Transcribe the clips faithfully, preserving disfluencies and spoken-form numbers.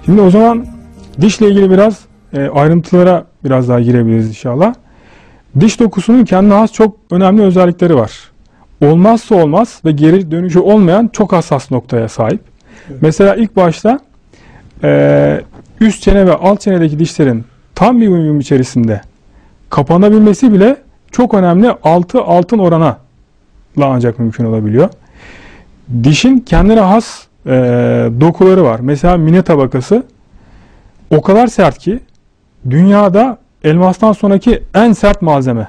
Şimdi o zaman dişle ilgili biraz e, ayrıntılara biraz daha girebiliriz inşallah. Diş dokusunun kendine has çok önemli özellikleri var. Olmazsa olmaz ve geri dönüşü olmayan çok hassas noktaya sahip. Evet. Mesela ilk başta e, üst çene ve alt çenedeki dişlerin tam bir uyum içerisinde kapanabilmesi bile çok önemli altı altın orana ancak mümkün olabiliyor. Dişin kendine has e, dokuları var. Mesela mine tabakası o kadar sert ki dünyada elmastan sonraki en sert malzeme.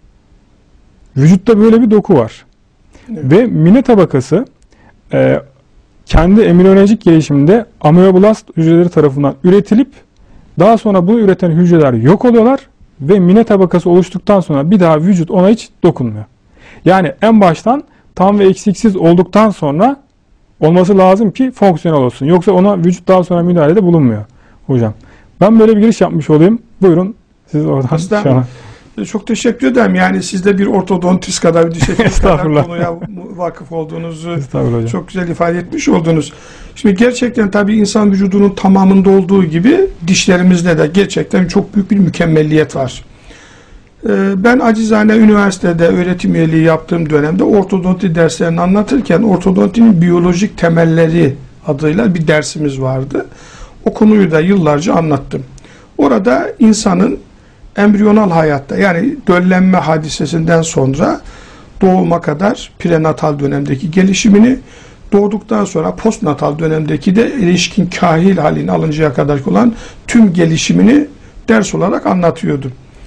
Vücutta böyle bir doku var. Evet. Ve mine tabakası e, kendi embriyolojik gelişiminde ameoblast hücreleri tarafından üretilip daha sonra bunu üreten hücreler yok oluyorlar ve mine tabakası oluştuktan sonra bir daha vücut ona hiç dokunmuyor. Yani en baştan tam ve eksiksiz olduktan sonra olması lazım ki fonksiyonel olsun. Yoksa ona vücut daha sonra müdahalede bulunmuyor hocam. Ben böyle bir giriş yapmış olayım. Buyurun siz oradan. Aslında çok teşekkür ederim. Yani siz de bir ortodontist kadar, bir diş hekimi kadar konuya vakıf olduğunuzu çok güzel ifade etmiş oldunuz. Şimdi gerçekten tabii insan vücudunun tamamında olduğu gibi dişlerimizde de gerçekten çok büyük bir mükemmelliyet var. Ben acizane üniversitede öğretim üyeliği yaptığım dönemde ortodonti derslerini anlatırken ortodontinin biyolojik temelleri adıyla bir dersimiz vardı. O konuyu da yıllarca anlattım. Orada insanın embriyonal hayatta, yani döllenme hadisesinden sonra doğuma kadar prenatal dönemdeki gelişimini, doğduktan sonra postnatal dönemdeki de erişkin kahil haline alıncaya kadar olan tüm gelişimini ders olarak anlatıyordum.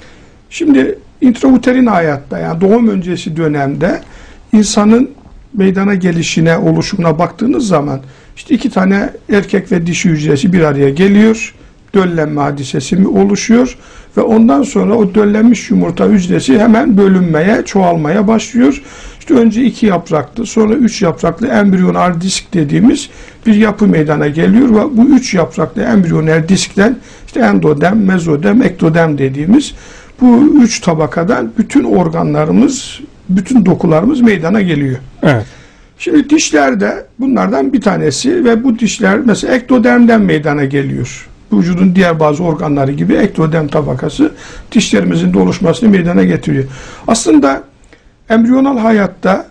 Şimdi intrauterin hayatta, yani doğum öncesi dönemde insanın meydana gelişine, oluşumuna baktığınız zaman işte iki tane erkek ve dişi hücresi bir araya geliyor. Döllenme hadisesi mi oluşuyor ve ondan sonra o döllenmiş yumurta hücresi hemen bölünmeye, çoğalmaya başlıyor. İşte önce iki yapraklı, sonra üç yapraklı embriyonal disk dediğimiz bir yapı meydana geliyor ve bu üç yapraklı embriyonal diskten işte endodem, mezodem, ektodem dediğimiz bu üç tabakadan bütün organlarımız, bütün dokularımız meydana geliyor. Evet. Şimdi dişler de bunlardan bir tanesi ve bu dişler mesela ektodermden meydana geliyor. Vücudun diğer bazı organları gibi ektodem tabakası dişlerimizin de oluşmasını meydana getiriyor. Aslında embriyonal hayatta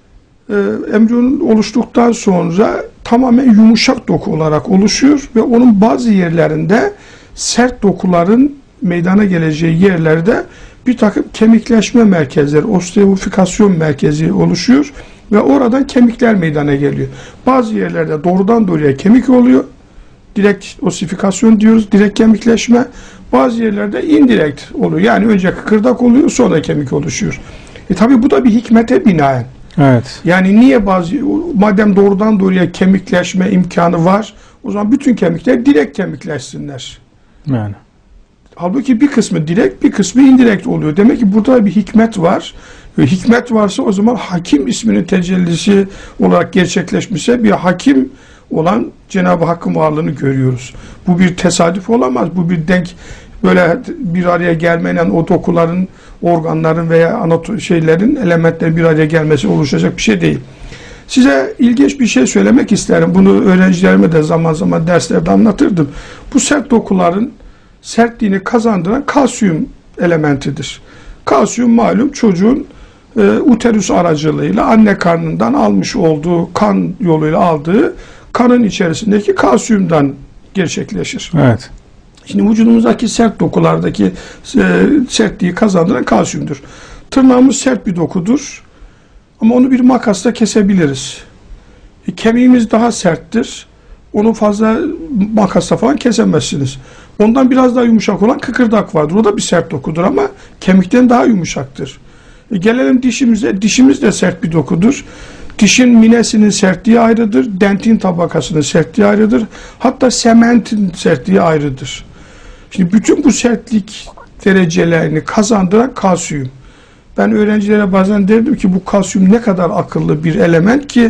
e, embriyon oluştuktan sonra tamamen yumuşak doku olarak oluşuyor ve onun bazı yerlerinde sert dokuların meydana geleceği yerlerde bir takım kemikleşme merkezleri, osteofikasyon merkezi oluşuyor ve oradan kemikler meydana geliyor. Bazı yerlerde doğrudan doğruya kemik oluyor. Direkt osifikasyon diyoruz, direkt kemikleşme. Bazı yerlerde indirekt oluyor. Yani önce kıkırdak oluyor, sonra kemik oluşuyor. E tabi bu da bir hikmete binaen. Evet. Yani niye bazı, madem doğrudan doğruya kemikleşme imkanı var, o zaman bütün kemikler direkt kemikleşsinler. Yani. Halbuki bir kısmı direkt, bir kısmı indirekt oluyor. Demek ki burada bir hikmet var. Ve hikmet varsa o zaman hakim isminin tecellisi olarak gerçekleşmişse bir hakim olan Cenab-ı Hakk'ın varlığını görüyoruz. Bu bir tesadüf olamaz. Bu bir denk, böyle bir araya gelmeyle o dokuların, organların veya anato şeylerin, elementlerin bir araya gelmesi oluşacak bir şey değil. Size ilginç bir şey söylemek isterim. Bunu öğrencilerime de zaman zaman derslerde anlatırdım. Bu sert dokuların sertliğini kazandıran kalsiyum elementidir. Kalsiyum malum çocuğun e, uterus aracılığıyla anne karnından almış olduğu kan yoluyla aldığı kanın içerisindeki kalsiyumdan gerçekleşir. Evet. Şimdi vücudumuzdaki sert dokulardaki e, sertliği kazandıran kalsiyumdur. Tırnağımız sert bir dokudur ama onu bir makasla kesebiliriz. E, kemiğimiz daha serttir. Onu fazla makasla falan kesemezsiniz. Ondan biraz daha yumuşak olan kıkırdak vardır. O da bir sert dokudur ama kemikten daha yumuşaktır. E gelelim dişimize. Dişimiz de sert bir dokudur. Dişin minesinin sertliği ayrıdır. Dentin tabakasının sertliği ayrıdır. Hatta sementin sertliği ayrıdır. Şimdi bütün bu sertlik derecelerini kazandıran kalsiyum. Ben öğrencilere bazen derdim ki bu kalsiyum ne kadar akıllı bir element ki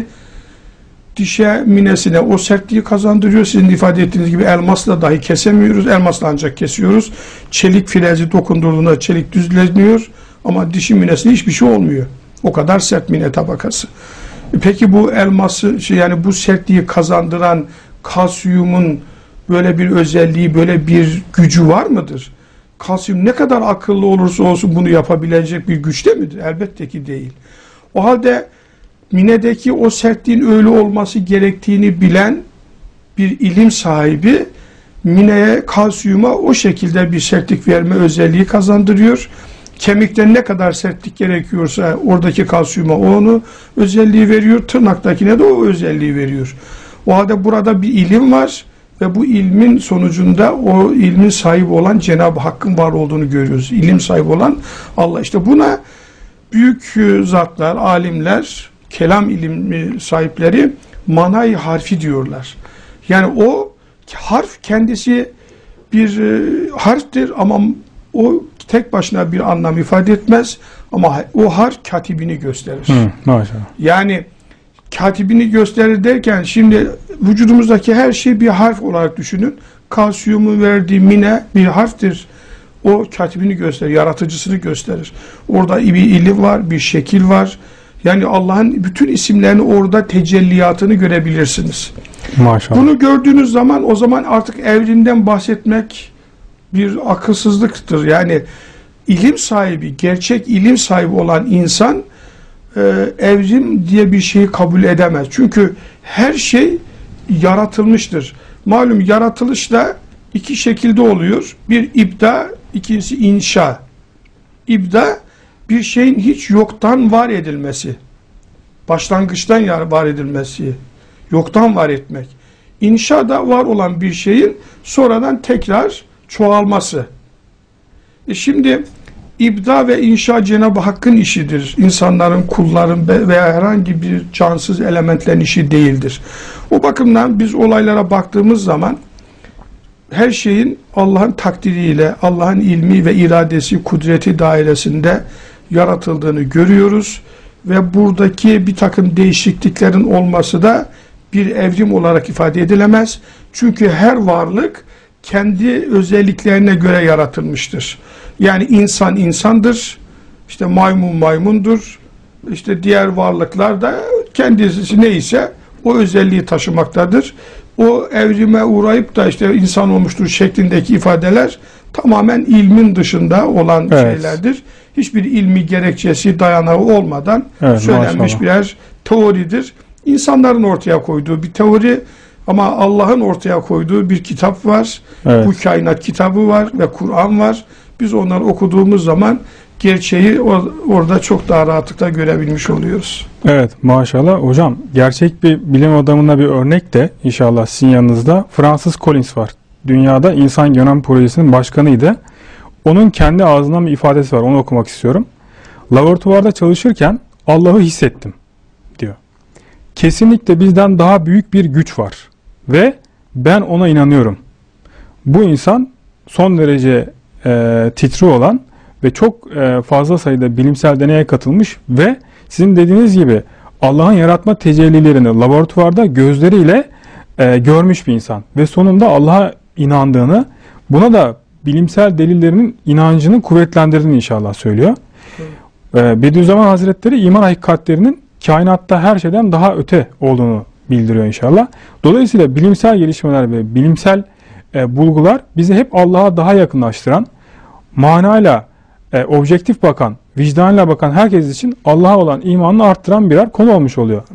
dişe, minesine o sertliği kazandırıyor. Sizin ifade ettiğiniz gibi elmasla dahi kesemiyoruz. Elmasla ancak kesiyoruz. Çelik filezi dokundurduğunda çelik düzleniyor. Ama dişin minesine hiçbir şey olmuyor. O kadar sert mine tabakası. Peki bu elması, şey yani bu sertliği kazandıran kalsiyumun böyle bir özelliği, böyle bir gücü var mıdır? Kalsiyum ne kadar akıllı olursa olsun bunu yapabilecek bir güçte midir? Elbette ki değil. O halde minedeki o sertliğin öyle olması gerektiğini bilen bir ilim sahibi mineye, kalsiyuma o şekilde bir sertlik verme özelliği kazandırıyor. Kemikten ne kadar sertlik gerekiyorsa oradaki kalsiyuma o onu özelliği veriyor. Tırnaktakine de o özelliği veriyor. O halde burada bir ilim var ve bu ilmin sonucunda o ilmin sahibi olan Cenab-ı Hakk'ın var olduğunu görüyoruz. İlim sahibi olan Allah. İşte buna büyük zatlar, alimler, kelam ilmi sahipleri manay harfi diyorlar. Yani o harf kendisi bir e, harftir ama o tek başına bir anlam ifade etmez ama o harf katibini gösterir. Hı, maşallah. Yani katibini gösterir derken şimdi vücudumuzdaki her şey bir harf olarak düşünün. Kalsiyumun verdiği mine bir harftir. O katibini gösterir, yaratıcısını gösterir. Orada bir ilim var, bir şekil var. Yani Allah'ın bütün isimlerini orada tecelliyatını görebilirsiniz. Maşallah. Bunu gördüğünüz zaman o zaman artık evrimden bahsetmek bir akılsızlıktır. Yani ilim sahibi, gerçek ilim sahibi olan insan e, evrim diye bir şeyi kabul edemez. Çünkü her şey yaratılmıştır. Malum yaratılış da iki şekilde oluyor. Bir ibda, ikincisi inşa. İbda bir şeyin hiç yoktan var edilmesi. Başlangıçtan var edilmesi. Yoktan var etmek. İnşa da var olan bir şeyin sonradan tekrar çoğalması. E şimdi ibda ve inşa Cenab-ı Hakk'ın işidir. İnsanların, kulların veya herhangi bir cansız elementlerin işi değildir. O bakımdan biz olaylara baktığımız zaman her şeyin Allah'ın takdiriyle, Allah'ın ilmi ve iradesi, kudreti dairesinde yaratıldığını görüyoruz ve buradaki bir takım değişikliklerin olması da bir evrim olarak ifade edilemez. Çünkü her varlık kendi özelliklerine göre yaratılmıştır. Yani insan insandır, işte maymun maymundur, işte diğer varlıklar da kendisi neyse o özelliği taşımaktadır. O evrime uğrayıp da işte insan olmuştur şeklindeki ifadeler tamamen ilmin dışında olan evet. şeylerdir. Hiçbir ilmi gerekçesi, dayanağı olmadan evet, söylenmiş maşallah. birer teoridir. İnsanların ortaya koyduğu bir teori ama Allah'ın ortaya koyduğu bir kitap var. Evet. Bu kainat kitabı var ve Kur'an var. Biz onları okuduğumuz zaman gerçeği or orada çok daha rahatlıkla görebilmiş oluyoruz. Evet maşallah. Hocam gerçek bir bilim adamına bir örnek de inşallah sizin yanınızda Francis Collins var. Dünyada İnsan Genom Projesi'nin başkanıydı. Onun kendi ağzından bir ifadesi var. Onu okumak istiyorum. Laboratuvarda çalışırken Allah'ı hissettim diyor. Kesinlikle bizden daha büyük bir güç var. Ve ben ona inanıyorum. Bu insan son derece e, titri olan ve çok e, fazla sayıda bilimsel deneye katılmış ve sizin dediğiniz gibi Allah'ın yaratma tecellilerini laboratuvarda gözleriyle e, görmüş bir insan. Ve sonunda Allah'a inandığını, buna da bilimsel delillerinin inancını kuvvetlendirdiğini inşallah söylüyor. E, Bediüzzaman Hazretleri iman hakikatlerinin kainatta her şeyden daha öte olduğunu bildiriyor inşallah. Dolayısıyla bilimsel gelişmeler ve bilimsel e, bulgular bizi hep Allah'a daha yakınlaştıran, manayla e, objektif bakan, vicdanla bakan herkes için Allah'a olan imanını arttıran birer konu olmuş oluyor.